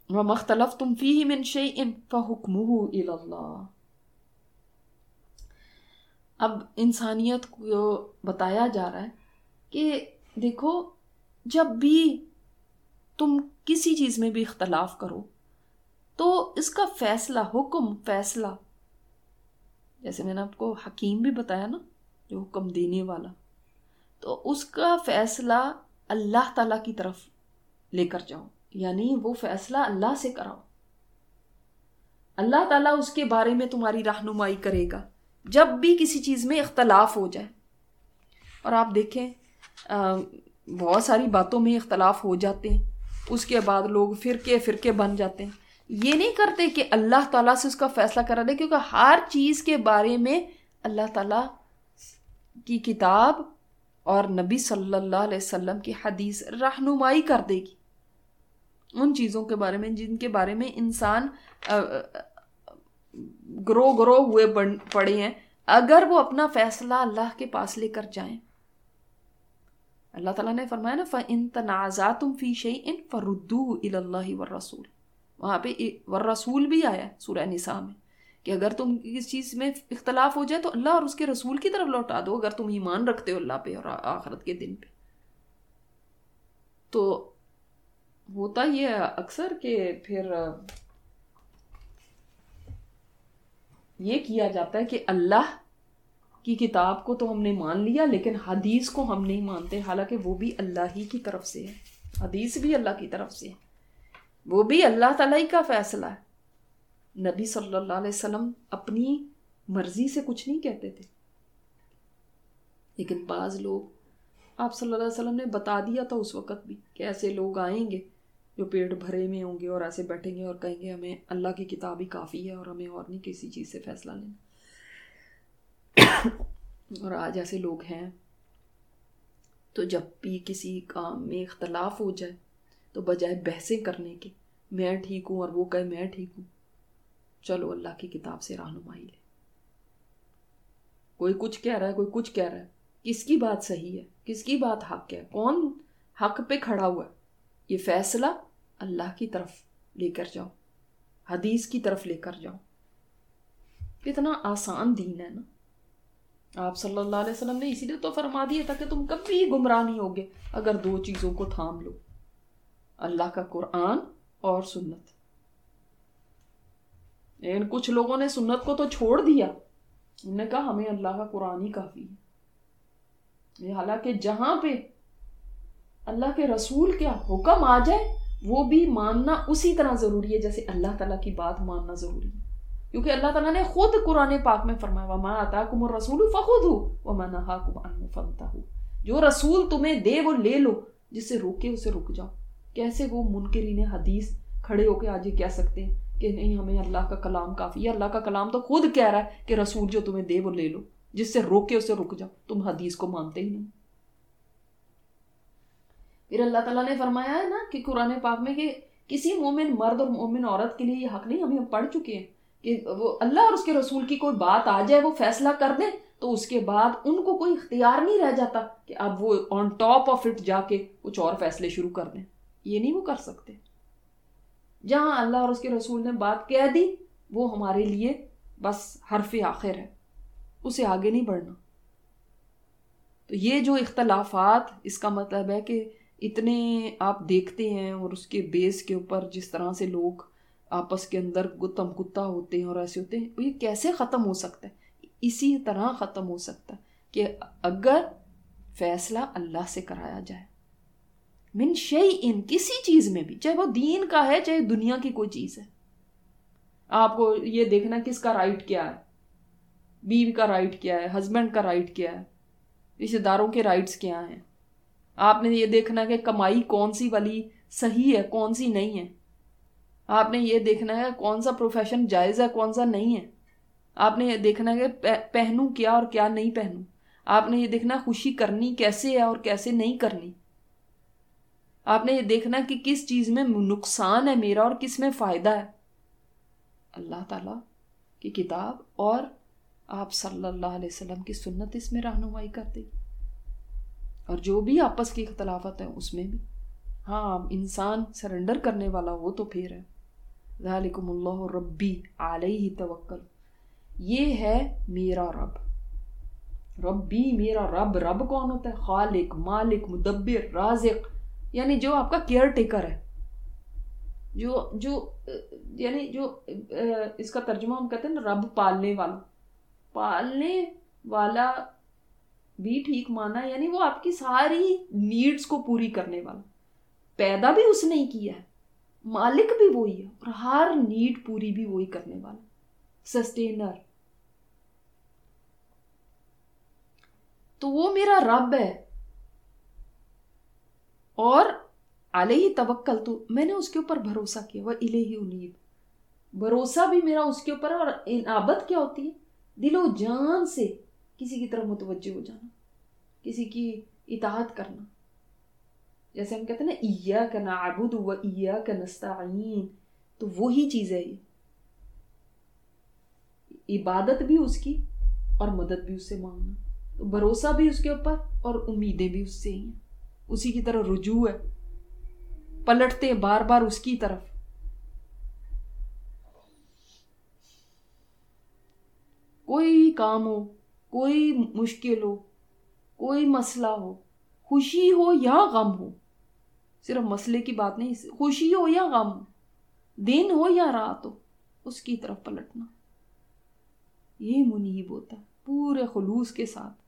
وَمَا اخْتَلَفْتُمْ فِيهِ مِنْ شَيْءٍ فَحُكْمُهُ إِلَى اللَّهِ. اب انسانیت کو بتایا جا رہا ہے کہ دیکھو جب بھی تم کسی چیز میں بھی اختلاف کرو تو اس کا فیصلہ، حکم، فیصلہ، جیسے میں نے آپ کو حکیم بھی بتایا نا، جو حکم دینے والا، تو اس کا فیصلہ اللہ تعالیٰ کی طرف لے کر جاؤ، یعنی وہ فیصلہ اللہ سے کراؤ. اللہ تعالیٰ اس کے بارے میں تمہاری رہنمائی کرے گا جب بھی کسی چیز میں اختلاف ہو جائے. اور آپ دیکھیں بہت ساری باتوں میں اختلاف ہو جاتے ہیں، اس کے بعد لوگ فرقے بن جاتے ہیں. یہ نہیں کرتے کہ اللہ تعالیٰ سے اس کا فیصلہ کرا دے، کیونکہ ہر چیز کے بارے میں اللہ تعالیٰ کی کتاب اور نبی صلی اللہ علیہ وسلم کی حدیث رہنمائی کر دے گی ان چیزوں کے بارے میں جن کے بارے میں انسان گروہ ہوئے پڑے ہیں. اگر وہ اپنا فیصلہ اللہ کے پاس لے کر جائیں، اللہ تعالیٰ نے فرمایا نا فَإِن تَنَازَعْتُمْ فِي شَيْءٍ فَرُدُّوهُ إِلَى اللَّهِ وَالرَّسُولِ. وہاں پہ والرسول بھی آیا ہے سورہ نساء میں کہ اگر تم اس چیز میں اختلاف ہو جائے تو اللہ اور اس کے رسول کی طرف لوٹا دو، اگر تم ایمان رکھتے ہو اللہ پہ اور آخرت کے دن پہ. تو ہوتا یہ اکثر کہ پھر یہ کیا جاتا ہے کہ اللہ کی کتاب کو تو ہم نے مان لیا لیکن حدیث کو ہم نہیں مانتے، حالانکہ وہ بھی اللہ ہی کی طرف سے ہے، حدیث بھی اللہ کی طرف سے ہے، وہ بھی اللہ تعالیٰ ہی کا فیصلہ ہے. نبی صلی اللہ علیہ وسلم اپنی مرضی سے کچھ نہیں کہتے تھے، لیکن بعض لوگ آپ صلی اللہ علیہ وسلم نے بتا دیا تھا اس وقت بھی کہ ایسے لوگ آئیں گے جو پیٹ بھرے میں ہوں گے اور ایسے بیٹھیں گے اور کہیں گے ہمیں اللہ کی کتاب ہی کافی ہے اور ہمیں اور نہیں کسی چیز سے فیصلہ لینا. اور آج ایسے لوگ ہیں. تو جب بھی کسی کام میں اختلاف ہو جائے تو بجائے بحثیں کرنے کے میں ٹھیک ہوں اور وہ کہے میں ٹھیک ہوں، چلو اللہ کی کتاب سے رہنمائی لے. کوئی کچھ کہہ رہا ہے، کوئی کچھ کہہ رہا ہے، کس کی بات صحیح ہے، کس کی بات حق ہے، کون حق پہ کھڑا ہوا ہے، یہ فیصلہ اللہ کی طرف لے کر جاؤ، حدیث کی طرف لے کر جاؤ. کتنا آسان دین ہے نا. آپ صلی اللہ علیہ وسلم نے اسی لیے تو فرما دیا تھا کہ تم کبھی گمراہ نہیں ہوگے اگر دو چیزوں کو تھام لو، اللہ کا قرآن اور سنت. لیکن کچھ لوگوں نے سنت کو تو چھوڑ دیا، انہوں نے کہا ہمیں اللہ کا قرآن ہی کافی ہے. حالانکہ جہاں پہ اللہ کے رسول کیا حکم آ جائے وہ بھی ماننا اسی طرح ضروری ہے جیسے اللہ تعالیٰ کی بات ماننا ضروری ہے. کیونکہ اللہ تعالیٰ نے خود قرآن پاک میں فرمایا وَمَا آتَاكُمُ الرَّسُولُ فَخُذُوهُ وَمَا نَهَاكُمْ عَنْهُ فَانْتَهُوا. جو رسول تمہیں دے وہ لے لو، جس سے روکے اسے رک جاؤ. کیسے وہ منکرین حدیث کھڑے ہو کے آج یہ کہہ سکتے ہیں کہ نہیں ہمیں اللہ کا کلام کافی ہے. اللہ کا کلام تو خود کہہ رہا ہے کہ رسول جو تمہیں دے وہ لے لو، جس سے روکے اسے رک جاؤ. تم حدیث کو مانتے ہی نہیں. پھر اللہ تعالیٰ نے فرمایا ہے نا کہ قرآن پاک میں کہ کسی مومن مرد اور مومن عورت کے لیے یہ حق نہیں، ہم پڑھ چکے ہیں کہ وہ اللہ اور اس کے رسول کی کوئی بات آ جائے وہ فیصلہ کر دیں تو اس کے بعد ان کو کوئی اختیار نہیں رہ جاتا کہ اب وہ آن ٹاپ آف اٹ جا کے کچھ اور فیصلے شروع کر دیں. یہ نہیں وہ کر سکتے. جہاں اللہ اور اس کے رسول نے بات کہہ دی وہ ہمارے لیے بس حرف آخر ہے، اسے آگے نہیں بڑھنا. تو یہ جو اختلافات، اس کا مطلب ہے کہ اتنے آپ دیکھتے ہیں اور اس کے بیس کے اوپر جس طرح سے لوگ آپس کے اندر گتم کتا ہوتے ہیں اور ایسے ہوتے ہیں، یہ کیسے ختم ہو سکتا ہے؟ اسی طرح ختم ہو سکتا ہے کہ اگر فیصلہ اللہ سے کرایا جائے. من شیئن، کسی چیز میں بھی، چاہے وہ دین کا ہے چاہے دنیا کی کوئی چیز ہے. آپ کو یہ دیکھنا کس کا رائٹ کیا ہے، بیوی کا رائٹ کیا ہے، ہسبینڈ کا رائٹ کیا ہے، رشتے داروں کے رائٹس کیا ہیں. آپ نے یہ دیکھنا کہ کمائی کون سی والی صحیح ہے کون سی نہیں ہے. آپ نے یہ دیکھنا ہے کون سا پروفیشن جائز ہے کون سا نہیں ہے. آپ نے یہ دیکھنا ہے کہ پہنوں کیا اور کیا نہیں پہنوں. آپ نے یہ دیکھنا خوشی کرنی کیسے ہے اور کیسے نہیں کرنی. آپ نے یہ دیکھنا کہ کس چیز میں نقصان ہے میرا اور کس میں فائدہ ہے. اللہ تعالیٰ کی کتاب اور آپ صلی اللہ علیہ وسلم کی سنت اس میں رہنمائی کرتے. اور جو بھی آپس کی اختلافات ہیں اس میں بھی ہاں انسان سرنڈر کرنے والا ہو تو پھر ہے. ذالکم اللہ ربی علیہ توکل، یہ ہے میرا رب. ربی میرا رب. رب کون ہوتا ہے؟ خالق، مالک، مدبر، رازق، یعنی جو آپ کا کیئر ٹیکر ہے، جو یعنی جو اس کا ترجمہ ہم کہتے ہیں نا رب پالنے والا. پالنے والا بھی ٹھیک مانا ہے، یعنی وہ آپ کی ساری نیڈز کو پوری کرنے والا. پیدا بھی اس نے ہی کیا ہے، مالک بھی وہی ہے، اور ہر نیڈ پوری بھی وہی کرنے والا، سسٹینر. تو وہ میرا رب ہے، اور علیہ توکل، تو میں نے اس کے اوپر بھروسہ کیا. وَإِلَيْهِ أُنِيبُ، بھروسہ بھی میرا اس کے اوپر ہے. اور انابت کیا ہوتی ہے؟ دل و جان سے کسی کی طرف متوجہ ہو جانا، کسی کی اطاعت کرنا. جیسے ہم کہتے ہیں نا ایاک نعبد و ایاک نستعین، تو وہی چیز ہے. یہ عبادت بھی اس کی اور مدد بھی اس سے مانگنا. تو بھروسہ بھی اس کے اوپر اور امیدیں بھی اس سے ہی ہیں. اسی کی طرح رجوع ہے، پلٹتے بار بار اس کی طرف. کوئی کام ہو، کوئی مشکل ہو، کوئی مسئلہ ہو، خوشی ہو یا غم ہو، صرف مسئلے کی بات نہیں، خوشی ہو یا غم ہو، دن ہو یا رات ہو، اس کی طرف پلٹنا. یہ منیب ہوتا ہے پورے خلوص کے ساتھ.